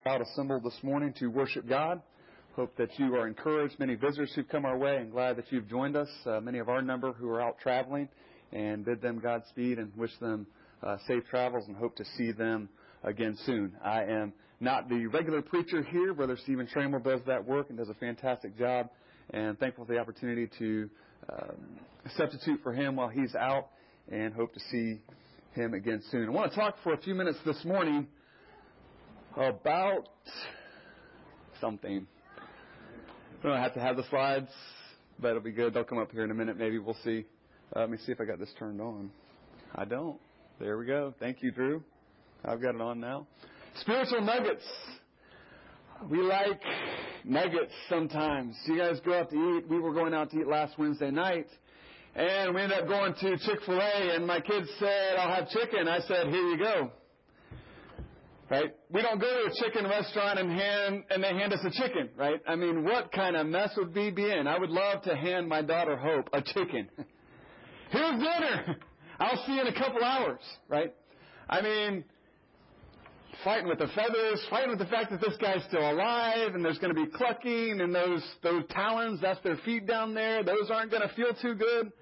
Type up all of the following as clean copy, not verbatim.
crowd assembled this morning to worship God. Hope that you are encouraged. Many visitors who've come our way, and glad that you've joined us. Many of our number who are out traveling, and bid them Godspeed and wish them safe travels and hope to see them again soon. I am not the regular preacher here. Brother Stephen Trammell does that work and does a fantastic job, and thankful for the opportunity to substitute for him while he's out, and hope to see him again soon. I want to talk for a few minutes this morning about something. I don't have to have the slides, but it'll be good. They'll come up here in a minute. Maybe we'll see. Let me see if I got this turned on. I don't. There we go. Thank you, Drew. I've got it on now. Spiritual nuggets. We like nuggets sometimes. You guys go out to eat. We were going out to eat last Wednesday night, and we ended up going to Chick-fil-A, and my kids said, "I'll have chicken." I said, "Here you go." Right? We don't go to a chicken restaurant and they hand us a chicken, right? I mean, what kind of mess would we be in? I would love to hand my daughter Hope a chicken. Here's dinner. I'll see you in a couple hours, right? I mean, fighting with the feathers, fighting with the fact that this guy's still alive, and there's going to be clucking, and those talons, that's their feet down there. Those aren't going to feel too good.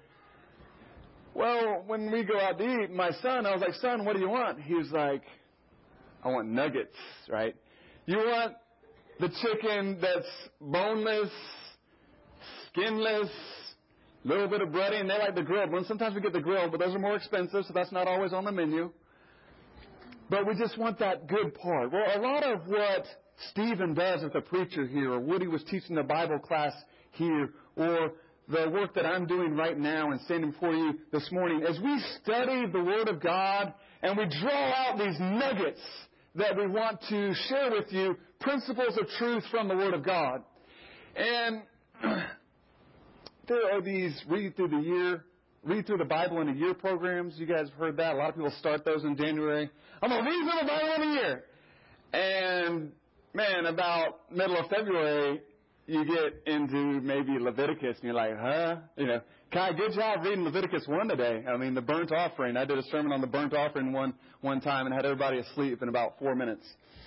Well, when we go out to eat, my son, I was like, "Son, what do you want?" He was like, "I want nuggets," right? You want the chicken that's boneless, skinless, little bit of breading. They like the grilled one. Sometimes we get the grilled, but those are more expensive, so that's not always on the menu. But we just want that good part. Well, a lot of what Stephen does as a preacher here, or Woody was teaching the Bible class here, or the work that I'm doing right now and standing before you this morning, as we study the Word of God and we draw out these nuggets that we want to share with you, principles of truth from the Word of God. And there are these read through the Bible in a year programs. You guys have heard that. A lot of people start those in January. I'm going to read through the Bible in a year. And, man, about middle of February, you get into maybe Leviticus, and you're like, huh? You know, Kai, good job reading Leviticus 1 today. I mean, the burnt offering. I did a sermon on the burnt offering one time and had everybody asleep in about 4 minutes.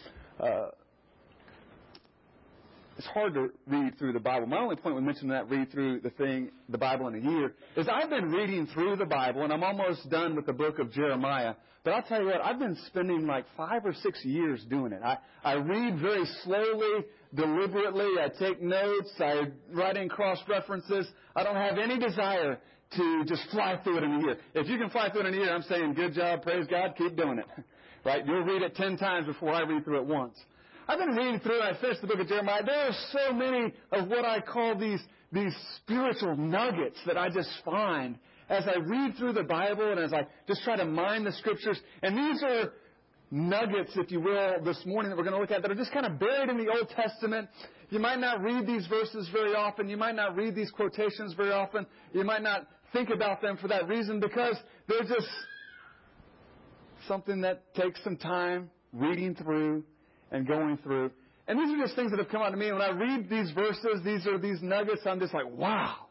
It's hard to read through the Bible. My only point with mentioning that read through the Bible in a year, is I've been reading through the Bible, and I'm almost done with the book of Jeremiah. But I'll tell you what, I've been spending like 5 or 6 years doing it. I read very slowly, deliberately. I take notes. I write in cross-references. I don't have any desire to just fly through it in a year. If you can fly through it in a year, I'm saying good job, praise God, keep doing it. Right? You'll read it 10 times before I read through it once. I've been reading through, and I finished the book of Jeremiah. There are so many of what I call these spiritual nuggets that I just find as I read through the Bible and as I just try to mine the Scriptures. And these are nuggets, if you will, this morning that we're going to look at that are just kind of buried in the Old Testament. You might not read these verses very often. You might not read these quotations very often. You might not think about them for that reason, because they're just something that takes some time reading through and going through. And these are just things that have come out to me. When I read these verses, these nuggets, I'm just like, wow.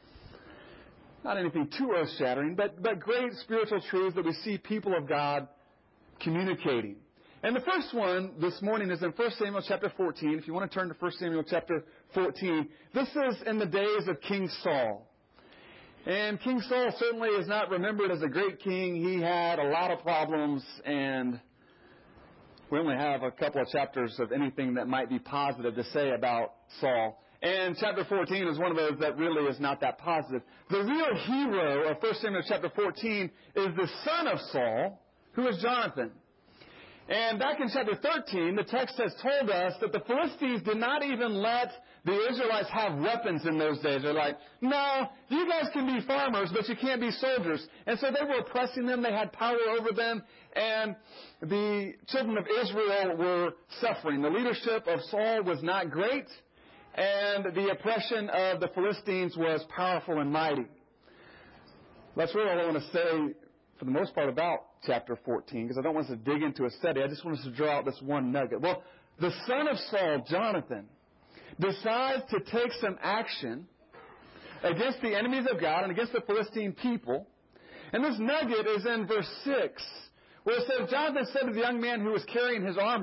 Not anything too earth-shattering, but great spiritual truths that we see people of God communicating. And the first one this morning is in 1 Samuel chapter 14. If you want to turn to 1 Samuel chapter 14, this is in the days of King Saul. And King Saul certainly is not remembered as a great king. He had a lot of problems, and we only have a couple of chapters of anything that might be positive to say about Saul. And chapter 14 is one of those that really is not that positive. The real hero of 1 Samuel chapter 14 is the son of Saul, who is Jonathan. And back in chapter 13, the text has told us that the Philistines did not even let the Israelites have weapons in those days. They're like, no, you guys can be farmers, but you can't be soldiers. And so they were oppressing them. They had power over them. And the children of Israel were suffering. The leadership of Saul was not great, and the oppression of the Philistines was powerful and mighty. That's really all I want to say for the most part about chapter 14, because I don't want us to dig into a study. I just want us to draw out this one nugget. Well, the son of Saul, Jonathan, decides to take some action against the enemies of God and against the Philistine people. And this nugget is in verse 6, where it says, Jonathan said to the young man who was carrying his armor,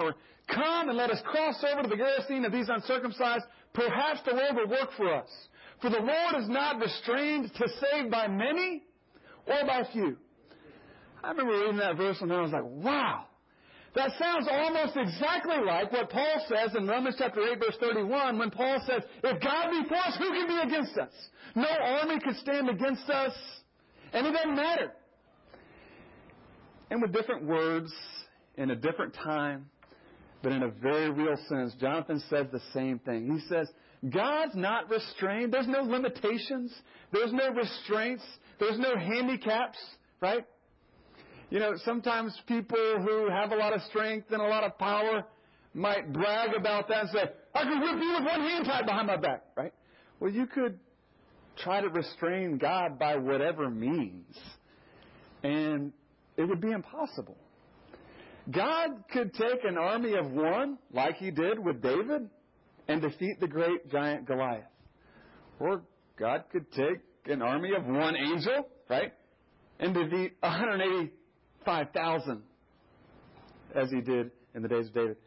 Come and let us cross over to the Gerasene of these uncircumcised. Perhaps the Lord will work for us. For the Lord is not restrained to save by many or by few. I remember reading that verse and I was like, wow. That sounds almost exactly like what Paul says in Romans chapter 8, verse 31, when Paul says, if God be for us, who can be against us? No army could stand against us, and it doesn't matter. And with different words, in a different time, but in a very real sense, Jonathan says the same thing. He says, God's not restrained. There's no limitations. There's no restraints. There's no handicaps, right? You know, sometimes people who have a lot of strength and a lot of power might brag about that and say, I can whip you with one hand tied behind my back, right? Well, you could try to restrain God by whatever means, and it would be impossible. God could take an army of one, like he did with David, and defeat the great giant Goliath. Or God could take an army of one angel, right, and defeat 185,000, as he did in the days of David.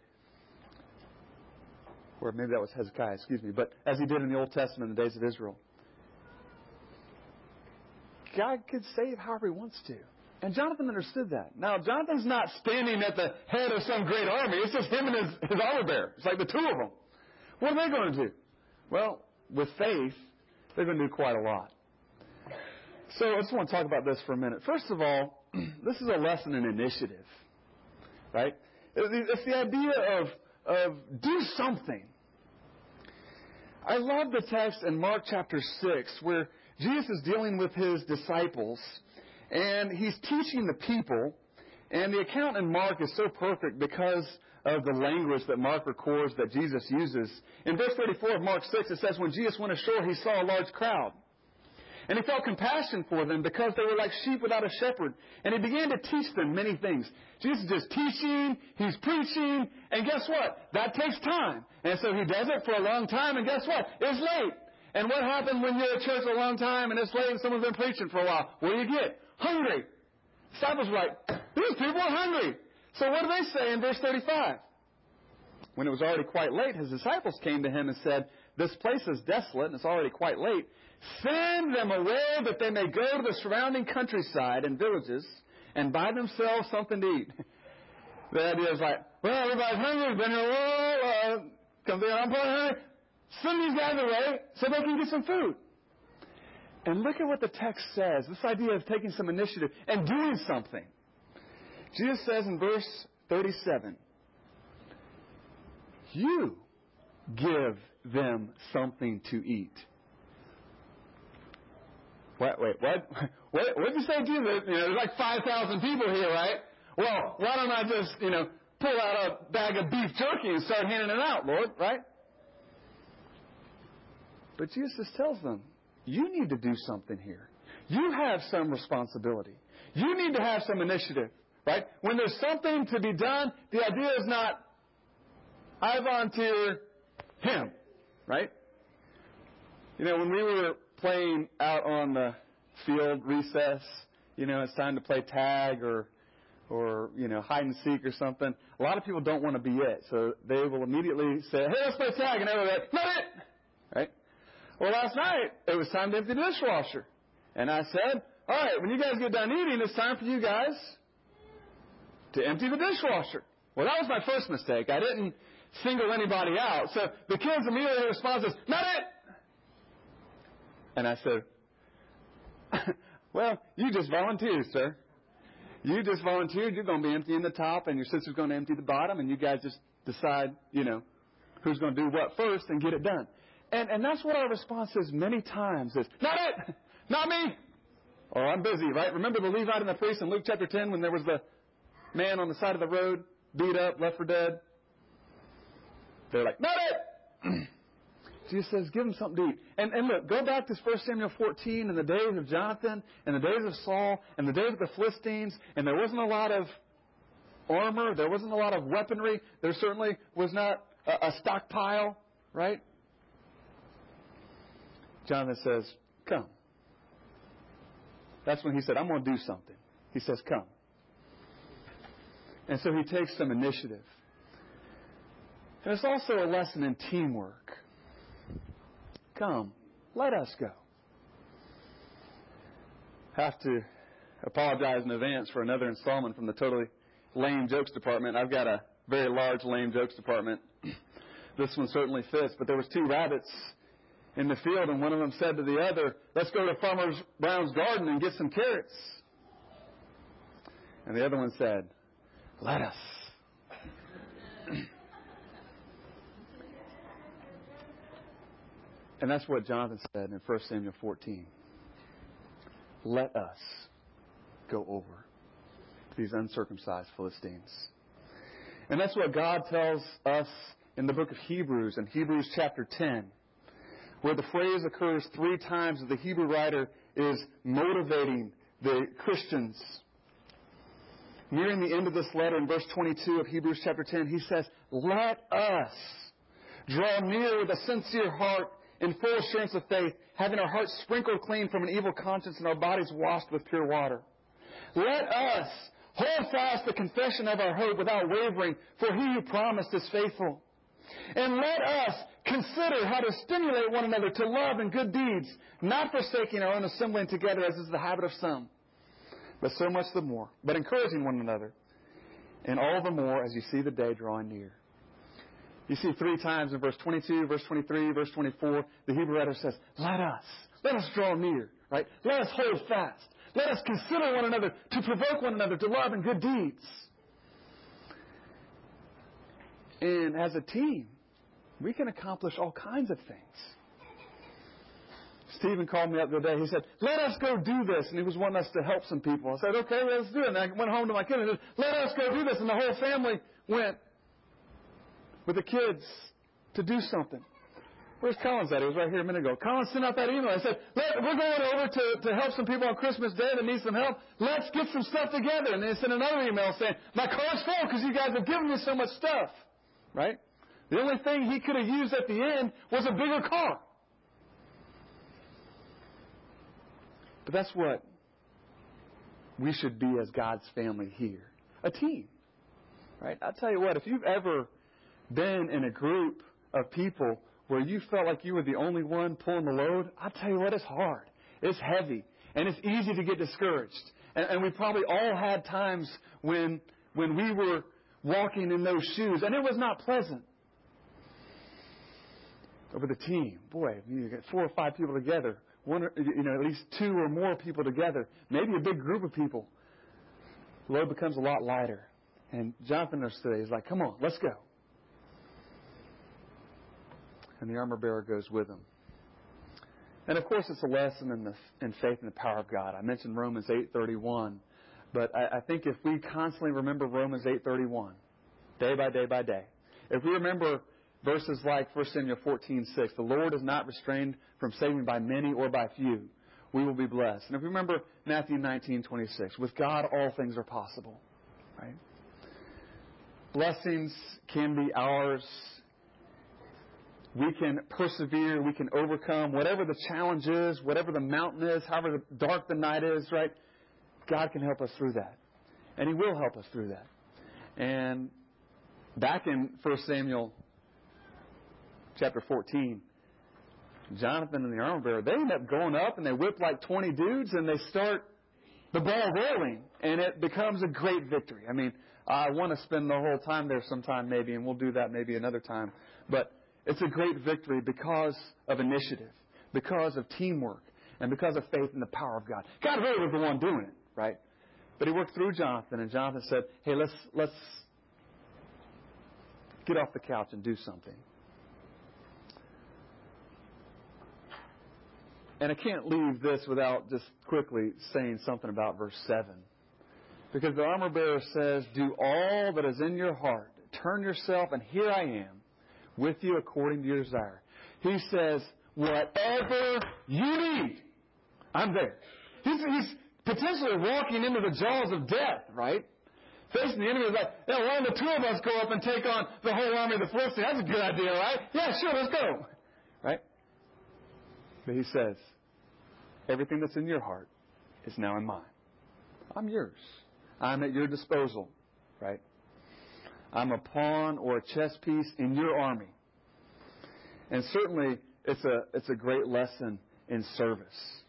Or maybe that was Hezekiah, excuse me. But as he did in the Old Testament in the days of Israel. God could save however he wants to. And Jonathan understood that. Now, Jonathan's not standing at the head of some great army. It's just him and his armor bearer. It's like the two of them. What are they going to do? Well, with faith, they're going to do quite a lot. So I just want to talk about this for a minute. First of all, this is a lesson in initiative, right? It's the idea of do something. I love the text in Mark chapter 6 where Jesus is dealing with his disciples and he's teaching the people. And the account in Mark is so perfect because of the language that Mark records that Jesus uses. In verse 34 of Mark 6, it says, when Jesus went ashore, he saw a large crowd. And he felt compassion for them because they were like sheep without a shepherd. And he began to teach them many things. Jesus is just teaching, he's preaching, and guess what? That takes time. And so he does it for a long time, and guess what? It's late. And what happens when you're at church a long time and it's late and someone's been preaching for a while? What do you get? Hungry. Disciples were like, these people are hungry. So what do they say in verse 35? When it was already quite late, his disciples came to him and said, this place is desolate and it's already quite late. Send them away that they may go to the surrounding countryside and villages and buy themselves something to eat. The idea is like, well, everybody's hungry. Been here a while. Come there, I'm probably hungry. Send these guys away so they can get some food. And look at what the text says. This idea of taking some initiative and doing something. Jesus says in verse 37, you give them something to eat. Wait, what? What did you say, Jesus? There's like 5,000 people here, right? Well, why don't I just, pull out a bag of beef jerky and start handing it out, Lord, right? But Jesus tells them, you need to do something here. You have some responsibility. You need to have some initiative, right? When there's something to be done, the idea is not, I volunteer him, right? When we were playing out on the field recess, it's time to play tag or hide and seek or something. A lot of people don't want to be it. So they will immediately say, hey, let's play tag. And everyone's like, not it! Right? Well, last night, it was time to empty the dishwasher. And I said, all right, when you guys get done eating, it's time for you guys to empty the dishwasher. Well, that was my first mistake. I didn't single anybody out. So the kids immediately respond, not it! And I said, well, you just volunteered, sir. You just volunteered. You're going to be emptying the top, and your sister's going to empty the bottom, and you guys just decide, who's going to do what first and get it done. And that's what our response is many times is, not it! Not me! Or I'm busy, right? Remember the Levite and the priest in Luke chapter 10 when there was the man on the side of the road, beat up, left for dead? They're like, not it! Jesus says, give them something to eat. And look, go back to 1 Samuel 14 in the days of Jonathan and the days of Saul and the days of the Philistines, and there wasn't a lot of armor. There wasn't a lot of weaponry. There certainly was not a stockpile, right? Jonathan says, come. That's when he said, I'm going to do something. He says, come. And so he takes some initiative. And it's also a lesson in teamwork. Come, let us go. Have to apologize in advance for another installment from the totally lame jokes department. I've got a very large lame jokes department. This one certainly fits, but there was 2 rabbits in the field, and one of them said to the other, "Let's go to Farmer Brown's garden and get some carrots." And the other one said, "Let us." And that's what Jonathan said in 1 Samuel 14. Let us go over these uncircumcised Philistines. And that's what God tells us in the book of Hebrews, in Hebrews chapter 10, where the phrase occurs 3 times that the Hebrew writer is motivating the Christians. Nearing the end of this letter, in verse 22 of Hebrews chapter 10, he says, "Let us draw near with a sincere heart in full assurance of faith, having our hearts sprinkled clean from an evil conscience and our bodies washed with pure water. Let us hold fast the confession of our hope without wavering, for he who promised is faithful. And let us consider how to stimulate one another to love and good deeds, not forsaking our own assembling together as is the habit of some, but so much the more, but encouraging one another, and all the more as you see the day drawing near." You see 3 times in verse 22, verse 23, verse 24, the Hebrew writer says, let us draw near, right? Let us hold fast. Let us consider one another, to provoke one another to love and good deeds. And as a team, we can accomplish all kinds of things. Stephen called me up the other day. He said, "Let us go do this." And he was wanting us to help some people. I said, "Okay, let's do it." And I went home to my kids and said, "Let us go do this." And the whole family went with the kids to do something. Where's Collins at? He was right here a minute ago. Collins sent out that email. I said, "We're going over to help some people on Christmas Day that need some help. Let's get some stuff together." And they sent another email saying, "My car's full because you guys have given me so much stuff." Right? The only thing he could have used at the end was a bigger car. But that's what we should be as God's family here. A team. Right? I'll tell you what, if you've ever been in a group of people where you felt like you were the only one pulling the load, I'll tell you what, it's hard. It's heavy. And it's easy to get discouraged. And we probably all had times when we were walking in those shoes, and it was not pleasant. But with a team, boy, you get 4 or 5 people together, at least 2 or more people together, maybe a big group of people, the load becomes a lot lighter. And Jonathan knows today, he's like, "Come on, let's go." And the armor bearer goes with him. And of course, it's a lesson in faith and the power of God. I mentioned Romans 8:31, but I think if we constantly remember Romans 8:31, day by day by day, if we remember verses like 1 Samuel 14:6, the Lord is not restrained from saving by many or by few, we will be blessed. And if we remember Matthew 19:26, with God all things are possible, right? Blessings can be ours. We can persevere. We can overcome whatever the challenge is, whatever the mountain is, however dark the night is, right? God can help us through that. And He will help us through that. And back in 1 Samuel chapter 14, Jonathan and the armor bearer, they end up going up and they whip like 20 dudes and they start the ball rolling. And it becomes a great victory. I mean, I want to spend the whole time there sometime maybe, and we'll do that maybe another time. But it's a great victory because of initiative, because of teamwork, and because of faith in the power of God. God really was the one doing it, right? But He worked through Jonathan, and Jonathan said, "Hey, let's get off the couch and do something." And I can't leave this without just quickly saying something about verse 7. Because the armor bearer says, "Do all that is in your heart. Turn yourself, and here I am, with you according to your desire." He says, whatever you need, I'm there. He's potentially walking into the jaws of death, right? Facing the enemy is like, "Yeah, why don't the 2 of us go up and take on the whole army of the Philistines? That's a good idea, right? Yeah, sure, let's go." Right? But he says, everything that's in your heart is now in mine. I'm yours. I'm at your disposal, right? I'm a pawn or a chess piece in your army. And certainly, it's a great lesson in service.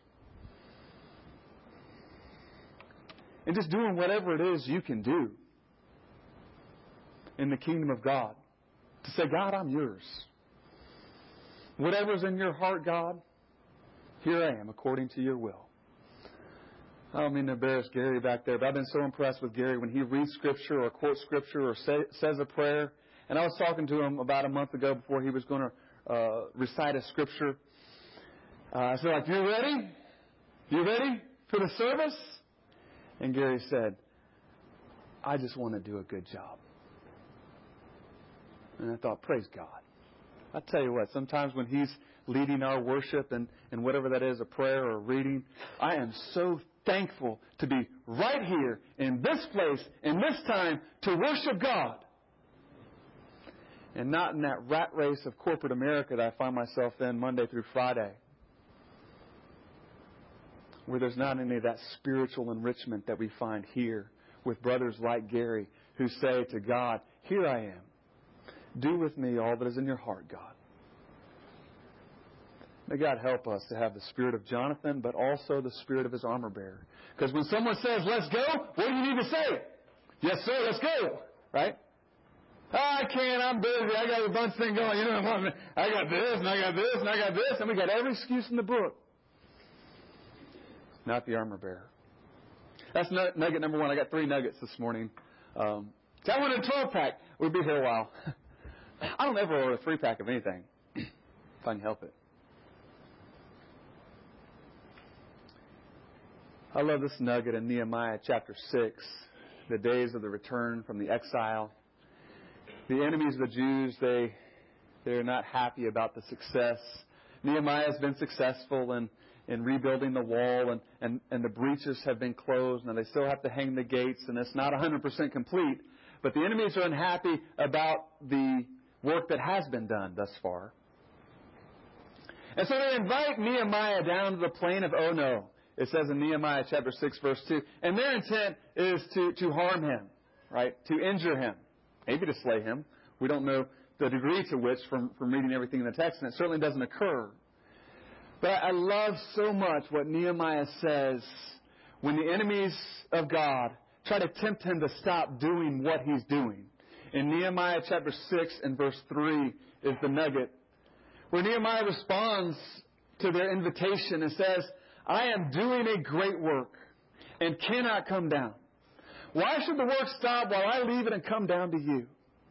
And just doing whatever it is you can do in the kingdom of God. To say, God, I'm yours. Whatever's in your heart, God, here I am, according to your will. I don't mean to embarrass Gary back there, but I've been so impressed with Gary when he reads Scripture or quotes Scripture or says a prayer. And I was talking to him about a month ago before he was going to recite a Scripture. I said, like, you ready? You ready for the service? And Gary said, I just want to do a good job. And I thought, praise God. I tell you what, sometimes when he's leading our worship and whatever that is, a prayer or a reading, I am so thankful to be right here in this place, in this time, to worship God. And not in that rat race of corporate America that I find myself in Monday through Friday, where there's not any of that spiritual enrichment that we find here with brothers like Gary who say to God, here I am. Do with me all that is in your heart, God. May God help us to have the spirit of Jonathan, but also the spirit of his armor bearer. Because when someone says, let's go, what do you need to say? Yes, sir, let's go. Right? Oh, I can't, I'm busy, I got a bunch of things going. You know, I got this, and I got this, and I got this, and we got every excuse in the book. Not the armor bearer. That's nugget number one. I got 3 nuggets this morning. I wanted a 12-pack. We'll be here a while. I don't ever order a 3-pack of anything, if I can help it. I love this nugget in Nehemiah chapter 6, the days of the return from the exile. The enemies of the Jews, they're not happy about the success. Nehemiah has been successful in rebuilding the wall, and the breaches have been closed, and they still have to hang the gates, and it's not 100% complete. But the enemies are unhappy about the work that has been done thus far. And so they invite Nehemiah down to the plain of Ono. It says in Nehemiah chapter 6, verse 2. And their intent is to harm him, right? To injure him. Maybe to slay him. We don't know the degree to which from reading everything in the text, and it certainly doesn't occur. But I love so much what Nehemiah says when the enemies of God try to tempt him to stop doing what he's doing. In Nehemiah chapter 6 and verse 3 is the nugget, where Nehemiah responds to their invitation and says, I am doing a great work and cannot come down. Why should the work stop while I leave it and come down to you?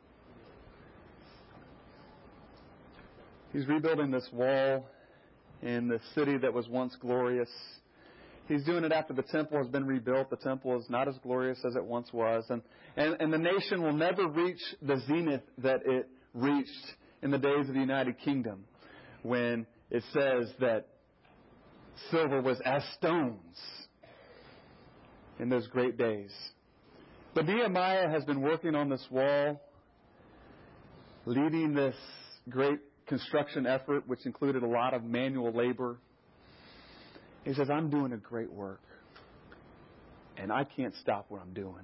He's rebuilding this wall in the city that was once glorious. He's doing it after the temple has been rebuilt. The temple is not as glorious as it once was. And the nation will never reach the zenith that it reached in the days of the United Kingdom, when it says that silver was as stones in those great days. But Nehemiah has been working on this wall, leading this great construction effort, which included a lot of manual labor. He says, I'm doing a great work, and I can't stop what I'm doing.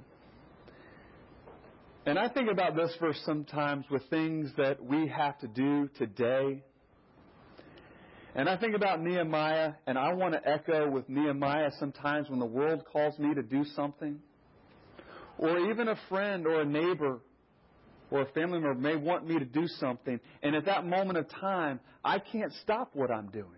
And I think about this verse sometimes with things that we have to do today. And I think about Nehemiah, and I want to echo with Nehemiah sometimes when the world calls me to do something, or even a friend or a neighbor or a family member may want me to do something, and at that moment of time, I can't stop what I'm doing.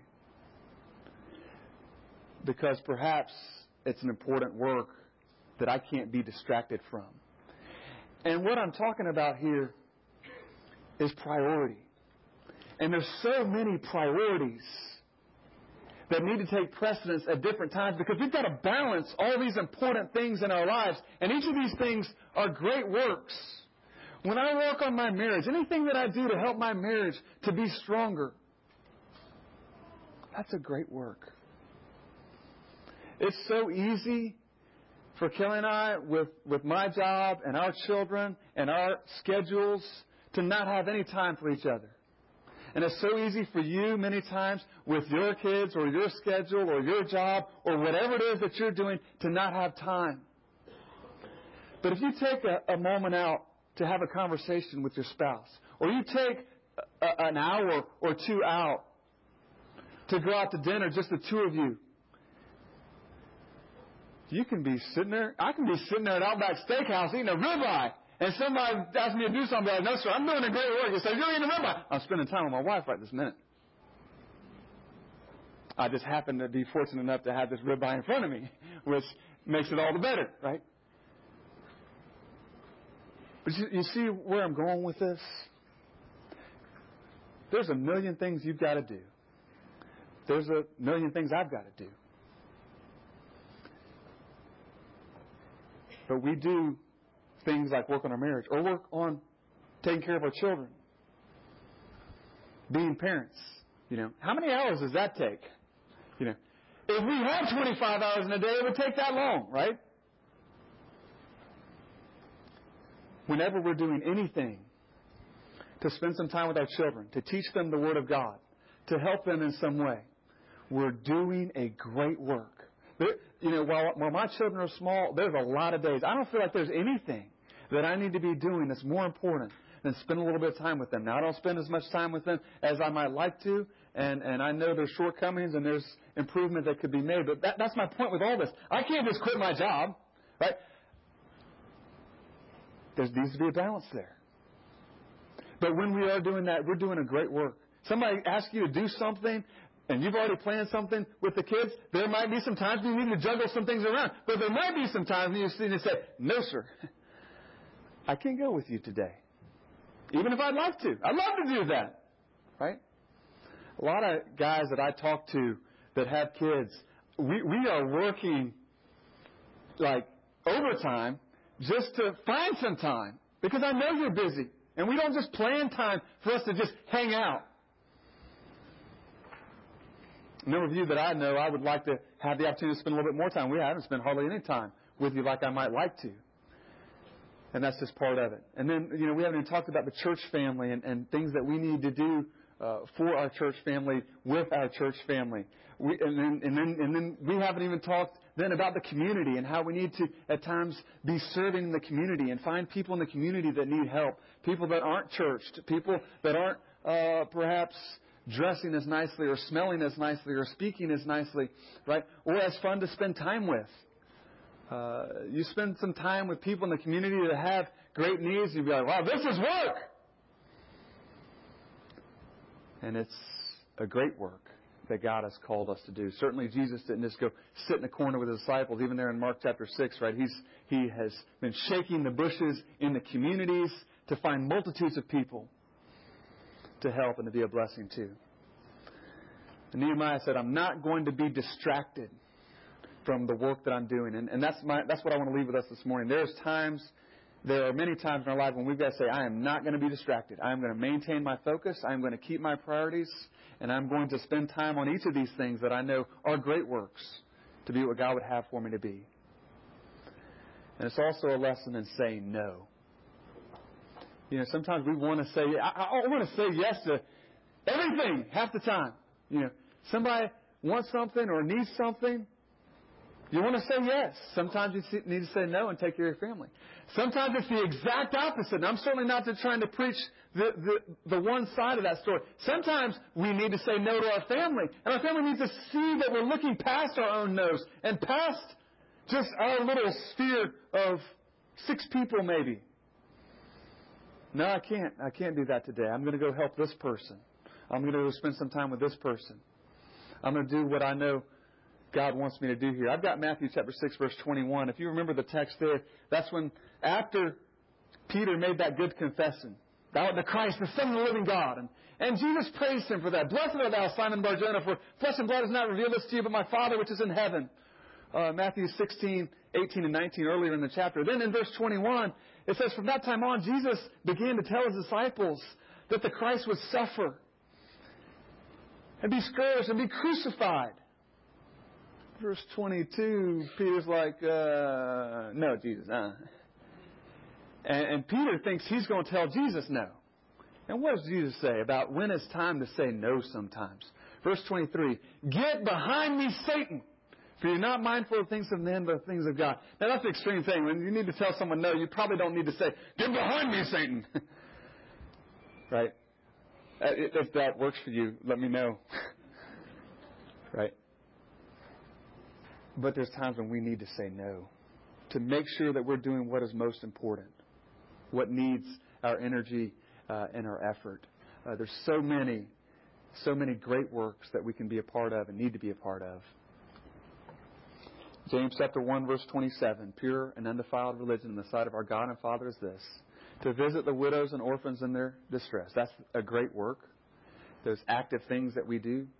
Because perhaps it's an important work that I can't be distracted from. And what I'm talking about here is priority. And there's so many priorities that need to take precedence at different times, because we've got to balance all these important things in our lives. And each of these things are great works. When I work on my marriage, anything that I do to help my marriage to be stronger, that's a great work. It's so easy for Kelly and I, with my job and our children and our schedules, to not have any time for each other. And it's so easy for you many times with your kids or your schedule or your job or whatever it is that you're doing to not have time. But if you take a moment out to have a conversation with your spouse, or you take an hour or two out to go out to dinner, just the two of you, you can be sitting there. I can be sitting there at Outback Steakhouse eating a ribeye, and somebody asks me to do something. I'm like, no, sir, I'm doing a great work. You say, you're eating a ribeye. I'm spending time with my wife right this minute. I just happen to be fortunate enough to have this ribeye in front of me, which makes it all the better, right? But you see where I'm going with this? There's a million things you've got to do. There's a million things I've got to do. But we do things like work on our marriage or work on taking care of our children, being parents. How many hours does that take? If we had 25 hours in a day, it would take that long, right? Whenever we're doing anything to spend some time with our children, to teach them the Word of God, to help them in some way, we're doing a great work. While my children are small, there's a lot of days. I don't feel like there's anything that I need to be doing that's more important than spend a little bit of time with them. Now, I don't spend as much time with them as I might like to, and I know there's shortcomings and there's improvement that could be made, but that's my point with all this. I can't just quit my job, right? There needs to be a balance there. But when we are doing that, we're doing a great work. Somebody asks you to do something, and you've already planned something with the kids, there might be some times when you need to juggle some things around. But there might be some times when you need to say, no, sir, I can't go with you today. Even if I'd like to. I'd love to do that. Right? A lot of guys that I talk to that have kids, we are working like overtime just to find some time. Because I know you're busy. And we don't just plan time for us to just hang out. A number of you that I know, I would like to have the opportunity to spend a little bit more time. We haven't spent hardly any time with you like I might like to. And that's just part of it. And then, we haven't even talked about the church family and things that we need to do for our church family, with our church family. And then we haven't even talked then about the community and how we need to, at times, be serving in the community and find people in the community that need help. People that aren't churched. People that aren't perhaps dressing as nicely or smelling as nicely or speaking as nicely, right? Or as fun to spend time with. You spend some time with people in the community that have great needs, and you'll be like, wow, this is work! And it's a great work that God has called us to do. Certainly Jesus didn't just go sit in a corner with his disciples, even there in Mark chapter 6, right? He has been shaking the bushes in the communities to find multitudes of people to help and to be a blessing to. And Nehemiah said, I'm not going to be distracted from the work that I'm doing. And that's what I want to leave with us this morning. There are many times in our life when we've got to say, I am not going to be distracted. I am going to maintain my focus. I am going to keep my priorities. And I'm going to spend time on each of these things that I know are great works to be what God would have for me to be. And it's also a lesson in saying no. Sometimes we want to say, I want to say yes to everything half the time. Somebody wants something or needs something. You want to say yes. Sometimes you need to say no and take care of your family. Sometimes it's the exact opposite. And I'm certainly not trying to preach the one side of that story. Sometimes we need to say no to our family. And our family needs to see that we're looking past our own nose and past just our little sphere of 6 people maybe. No, I can't. I can't do that today. I'm going to go help this person. I'm going to go spend some time with this person. I'm going to do what I know God wants me to do here. I've got Matthew chapter 6, verse 21. If you remember the text there, that's when after Peter made that good confession, thou art the Christ, the Son of the living God. And Jesus praised him for that. Blessed art thou, Simon Bar-Jonah, for flesh and blood has not revealed this to you, but my Father which is in heaven. Matthew 16, 18, and 19 earlier in the chapter. Then in verse 21, it says, from that time on, Jesus began to tell his disciples that the Christ would suffer and be scourged and be crucified. Verse 22, Peter's like, no, Jesus. And Peter thinks he's going to tell Jesus no. And what does Jesus say about when it's time to say no sometimes? Verse 23, get behind me, Satan. For you're not mindful of things of men, but of things of God. Now, that's an extreme thing. When you need to tell someone no, you probably don't need to say, get behind me, Satan. Right? If that works for you, let me know. Right? But there's times when we need to say no, to make sure that we're doing what is most important, what needs our energy and our effort. There's so many great works that we can be a part of and need to be a part of. James chapter 1, verse 27, pure and undefiled religion in the sight of our God and Father is this, to visit the widows and orphans in their distress. That's a great work. Those active things that we do.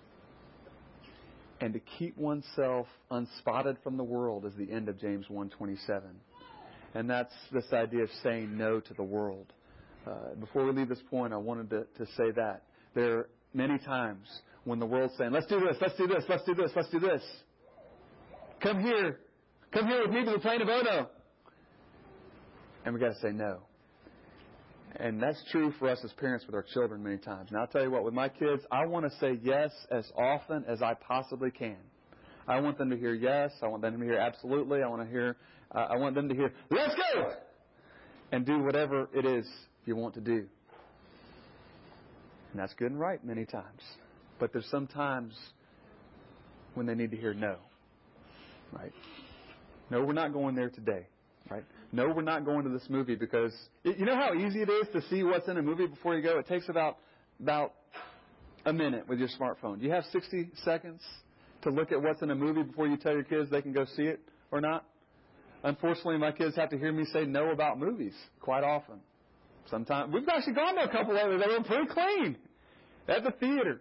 And to keep oneself unspotted from the world is the end of James 1:27. And that's this idea of saying no to the world. Before we leave this point, I wanted to say that. There are many times when the world's saying, let's do this, let's do this, let's do this, let's do this. Come here with me to the plain of Ono. And we got to say no. And that's true for us as parents with our children many times. Now, I'll tell you what, with my kids, I want to say yes as often as I possibly can. I want them to hear yes. I want them to hear absolutely. I want them to hear, let's go! And do whatever it is you want to do. And that's good and right many times. But there's some times when they need to hear no. Right? No, we're not going there today. Right? No, we're not going to this movie because you know how easy it is to see what's in a movie before you go? It takes about a minute with your smartphone. Do you have 60 seconds to look at what's in a movie before you tell your kids they can go see it or not? Unfortunately, my kids have to hear me say no about movies quite often. Sometimes we've actually gone to a couple lately that were pretty clean at the theater.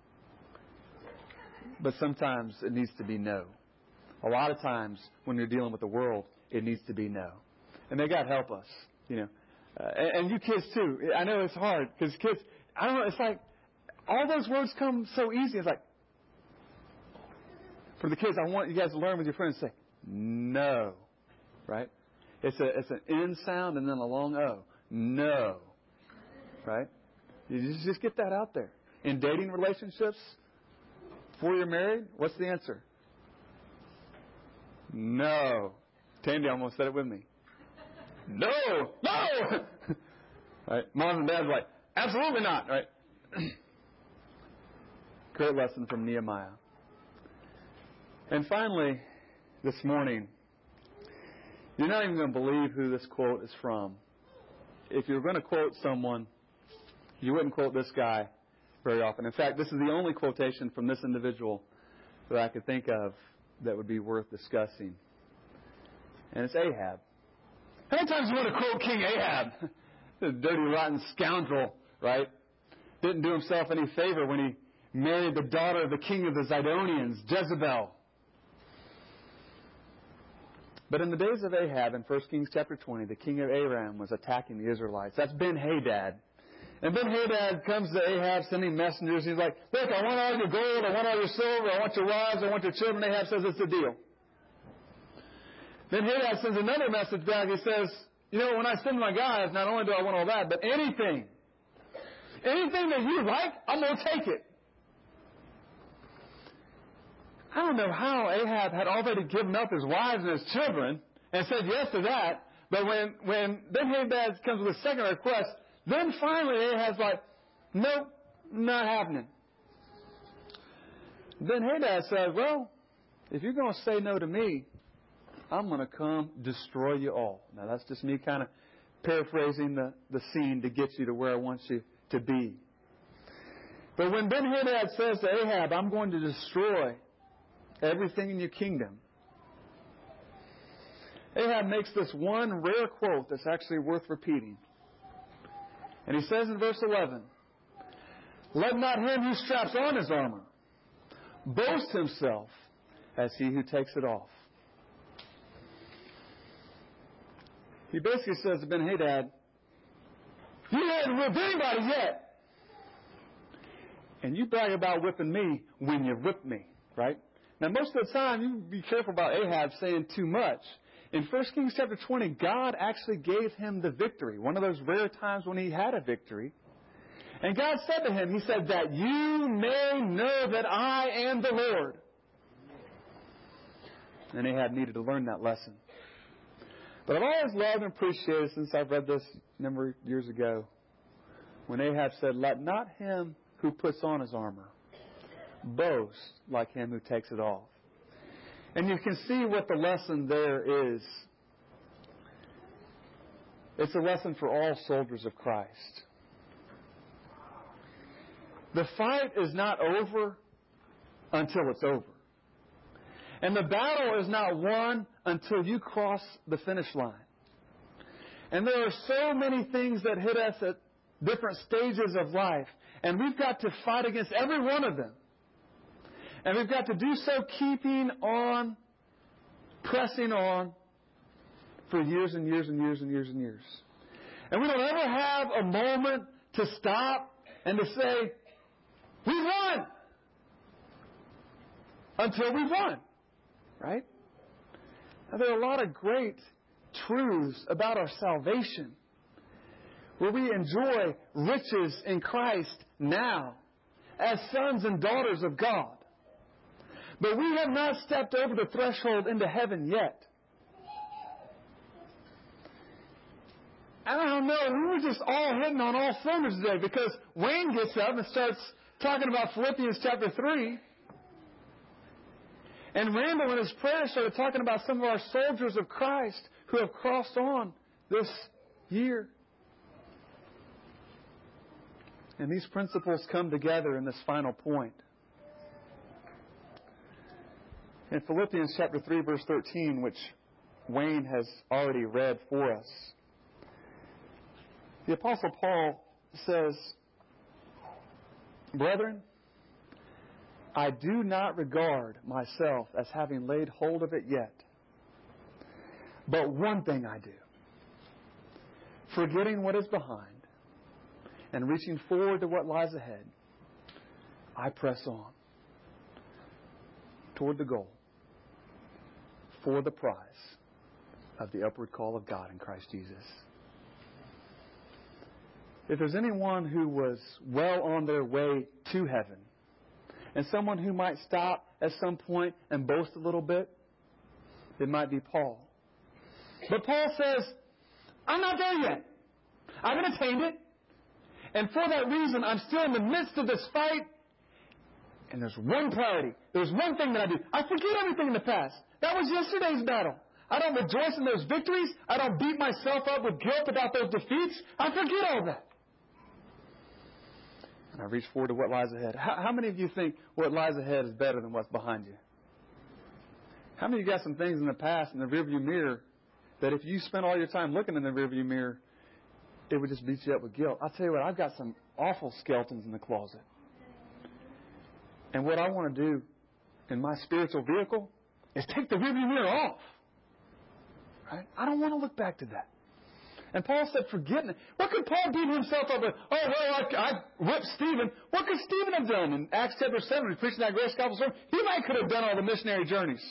But sometimes it needs to be no. A lot of times when you're dealing with the world, it needs to be no. And may God help us, you know. And you kids too. I know it's hard because kids, I don't know, it's like all those words come so easy. It's like, for the kids, I want you guys to learn with your friends to say, no. Right? It's an N sound and then a long O. No. Right? You just get that out there. In dating relationships, before you're married, what's the answer? No. Tandy almost said it with me. No! No! Right? Mom and Dad's like, absolutely not! Right? Great lesson from Nehemiah. And finally, this morning, you're not even going to believe who this quote is from. If you're going to quote someone, you wouldn't quote this guy very often. In fact, this is the only quotation from this individual that I could think of that would be worth discussing. And it's Ahab. How many times do you want to quote King Ahab? The dirty, rotten scoundrel, right? Didn't do himself any favor when he married the daughter of the king of the Zidonians, Jezebel. But in the days of Ahab, in 1 Kings chapter 20, the king of Aram was attacking the Israelites. That's Ben-Hadad. And Ben-Hadad comes to Ahab sending messengers. He's like, look, I want all your gold, I want all your silver, I want your wives, I want your children. Ahab says it's a deal. Then Hadad sends another message back. He says, you know, when I send my guys, not only do I want all that, but anything that you like, I'm going to take it. I don't know how Ahab had already given up his wives and his children and said yes to that. But when Ben-Hadad comes with a second request, then finally Ahab's like, nope, not happening. Ben-Hadad says, well, if you're going to say no to me, I'm going to come destroy you all. Now, that's just me kind of paraphrasing the scene to get you to where I want you to be. But when Ben-Hadad says to Ahab, I'm going to destroy everything in your kingdom, Ahab makes this one rare quote that's actually worth repeating. And he says in verse 11, let not him who straps on his armor boast himself as he who takes it off. He basically says to Ben-Hadad, you haven't whipped anybody yet. And you brag about whipping me when you whip me, right? Now, most of the time, you be careful about Ahab saying too much. In 1 Kings chapter 20, God actually gave him the victory, one of those rare times when he had a victory. And God said to him, he said, that you may know that I am the Lord. And Ahab needed to learn that lesson. But I've always loved and appreciated, since I've read this a number of years ago, when Ahab said, "Let not him who puts on his armor boast like him who takes it off." And you can see what the lesson there is. It's a lesson for all soldiers of Christ. The fight is not over until it's over. And the battle is not won until you cross the finish line. And there are so many things that hit us at different stages of life. And we've got to fight against every one of them. And we've got to do so keeping on, pressing on for years and years and years and years and years. And we don't ever have a moment to stop and to say, "We won!" Until we won. Right? Now, there are a lot of great truths about our salvation where we enjoy riches in Christ now as sons and daughters of God. But we have not stepped over the threshold into heaven yet. And I don't know, we were just all hitting on all cylinders today because Wayne gets up and starts talking about Philippians chapter 3. And Randall in his prayer started talking about some of our soldiers of Christ who have crossed on this year. And these principles come together in this final point. In Philippians chapter 3, verse 13, which Wayne has already read for us, the Apostle Paul says, "Brethren, I do not regard myself as having laid hold of it yet. But one thing I do, forgetting what is behind and reaching forward to what lies ahead, I press on toward the goal for the prize of the upward call of God in Christ Jesus." If there's anyone who was well on their way to heaven, and someone who might stop at some point and boast a little bit, it might be Paul. But Paul says, "I'm not there yet. I haven't attained it. And for that reason, I'm still in the midst of this fight. And there's one priority. There's one thing that I do. I forget everything in the past. That was yesterday's battle. I don't rejoice in those victories. I don't beat myself up with guilt about those defeats. I forget all that. And I reach forward to what lies ahead." How many of you think what lies ahead is better than what's behind you? How many of you got some things in the past in the rearview mirror that if you spent all your time looking in the rearview mirror, it would just beat you up with guilt? I'll tell you what, I've got some awful skeletons in the closet. And what I want to do in my spiritual vehicle is take the rearview mirror off. Right? I don't want to look back to that. And Paul said, forgetting it. What could Paul beat himself up with? "Oh, well, I whipped Stephen." What could Stephen have done in Acts chapter 7 when he preached that grace gospel sermon? He might could have done all the missionary journeys.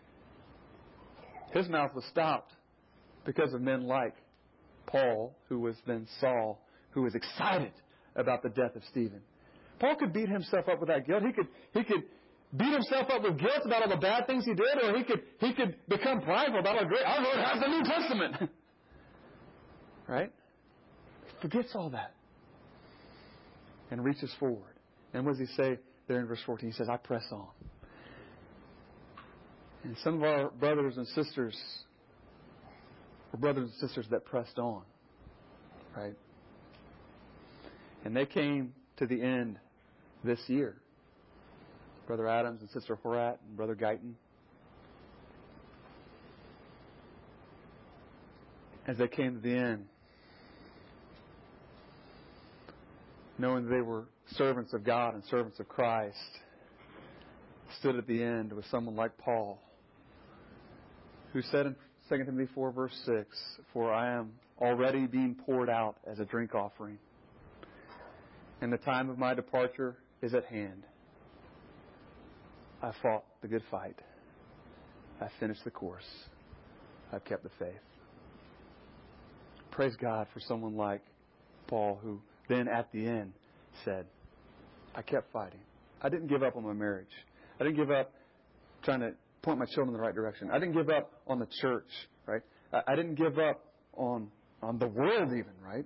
His mouth was stopped because of men like Paul, who was then Saul, who was excited about the death of Stephen. Paul could beat himself up with that guilt. He could beat himself up with guilt about all the bad things he did, or he could become prideful about how great our Lord has the New Testament. Right? He forgets all that and reaches forward. And what does he say there in verse 14? He says, "I press on." And some of our brothers and sisters were brothers and sisters that pressed on. Right? And they came to the end this year. Brother Adams and Sister Horat and Brother Guyton. As they came to the end, knowing they were servants of God and servants of Christ, stood at the end with someone like Paul, who said in 2 Timothy 4, verse 6, "For I am already being poured out as a drink offering, and the time of my departure is at hand. I fought the good fight. I finished the course. I've kept the faith." Praise God for someone like Paul, who then at the end said, "I kept fighting. I didn't give up on my marriage. I didn't give up trying to point my children in the right direction. I didn't give up on the church, right? I didn't give up on the world even, right?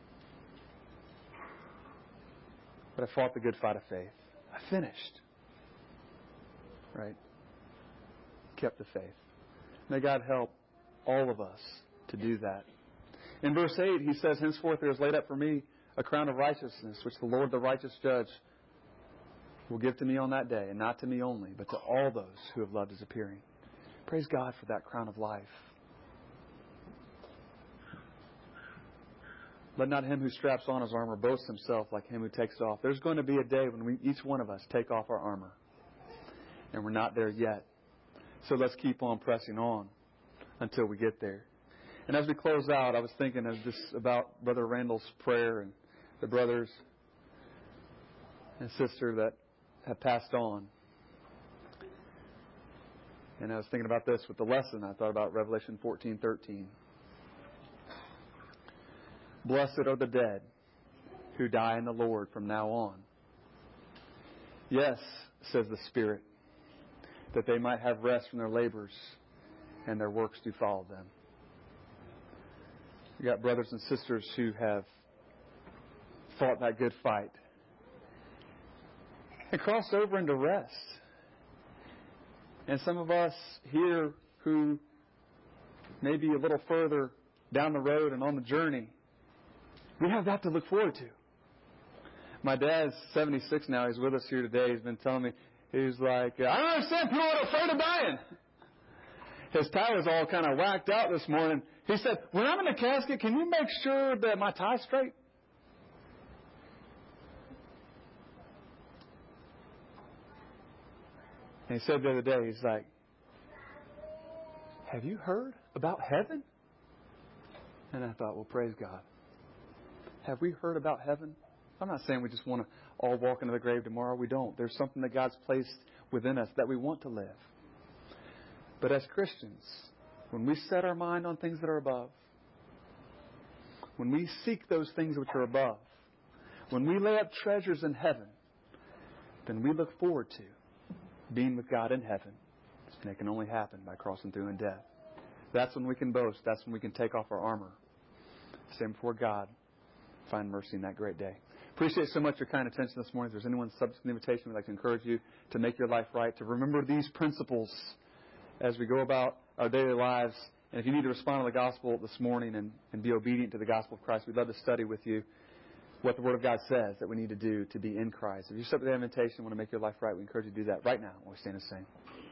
But I fought the good fight of faith. I finished, right? Kept the faith. May God help all of us to do that. In verse 8, he says, henceforth there is laid up for me a crown of righteousness, which the Lord, the righteous judge, will give to me on that day, and not to me only, but to all those who have loved His appearing. Praise God for that crown of life. Let not him who straps on his armor boast himself like him who takes it off. There's going to be a day when each one of us take off our armor. And we're not there yet. So let's keep on pressing on until we get there. And as we close out, I was thinking about Brother Randall's prayer and the brothers and sister that have passed on. And I was thinking about this with the lesson. I thought about Revelation 14:13. Blessed are the dead who die in the Lord from now on. Yes, says the Spirit, that they might have rest from their labors and their works do follow them. We got brothers and sisters who have fought that good fight and crossed over into rest. And some of us here who may be a little further down the road and on the journey, we have that to look forward to. My dad's 76 now. He's with us here today. He's been telling me, he's like, I don't understand people are afraid of dying. His tie was all kind of whacked out this morning. He said, when I'm in the casket, can you make sure that my tie's straight? And he said the other day, he's like, have you heard about heaven? And I thought, well, praise God. Have we heard about heaven? I'm not saying we just want to all walk into the grave tomorrow. We don't. There's something that God's placed within us that we want to live. But as Christians, when we set our mind on things that are above, when we seek those things which are above, when we lay up treasures in heaven, then we look forward to being with God in heaven. And it can only happen by crossing through in death. That's when we can boast. That's when we can take off our armor. Stand before God. Find mercy in that great day. Appreciate so much your kind attention this morning. If there's anyone's subsequent invitation, we'd like to encourage you to make your life right, to remember these principles as we go about our daily lives. And if you need to respond to the gospel this morning and be obedient to the gospel of Christ, we'd love to study with you what the Word of God says that we need to do to be in Christ. If you accept that invitation and want to make your life right, we encourage you to do that right now while we stand and sing.